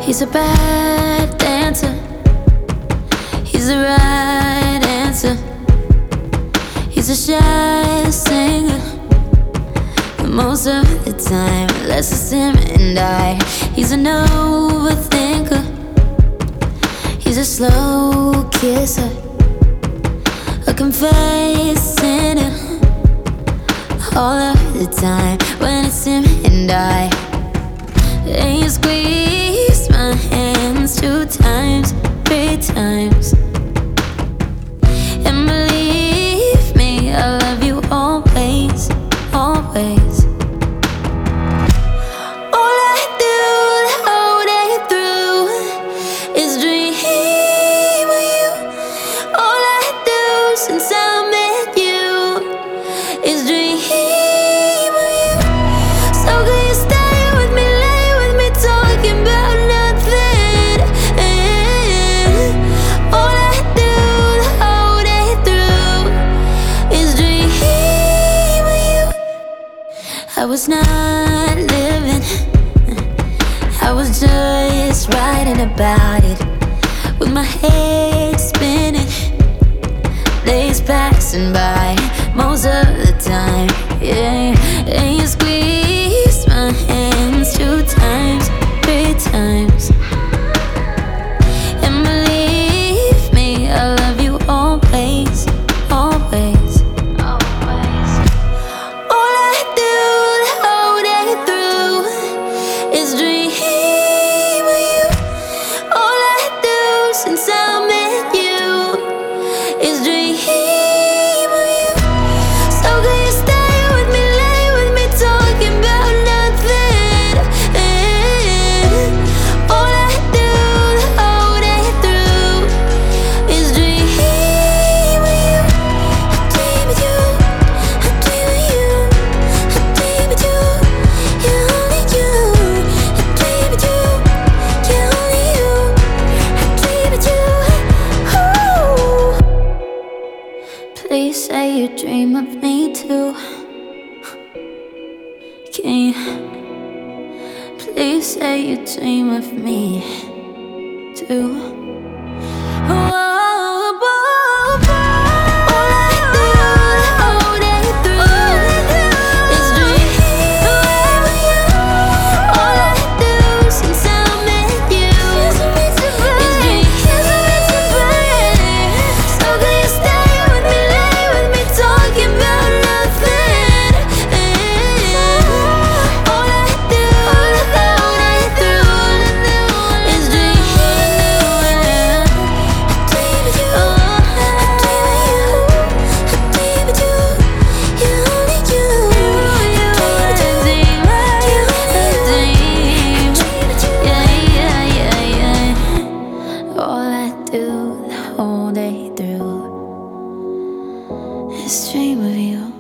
He's a bad dancer. He's the right answer. He's a shy singer. Most of the time, less is him and I. He's an overthinker. He's a slow kisser, a confessed sinner. All of the time, when it's him and I. And you squeeze my hands 2 times, 3 times. And believe me, I love you always, always. All I do the whole day through is dream of you. All I do since I met you is dream of you. So can you stay with me, lay with me, talking about nothing? All I do the whole day through is dream of you. I was not living, I was just writing about it, with my head spinning, days passing by, most of the time, yeah. And you squeeze my hands 2 times, 3 times. And believe me, I love you always, always, always. All I do the whole day through is dream of you. All I do since I met you is dream of you. So can you stay with me, lay with me, talking about nothing? All I do the whole day through is dream of you. I dream of you, I dream of you, I dream of you, yeah, only you. I dream of you, yeah, only you. I dream of you, ooh. Please say you dream of me too. Can you please say you dream of me too? Oh, all I do the whole day through is dream of you. All I do since I met you is dream of you. So can you stay with me, lay with me, talking about nothing? All I do the whole day through is dream of you. I dream of you, I dream of you, yeah, only you. I dream of you, yeah, yeah, yeah. All I do the whole day through is dream of you.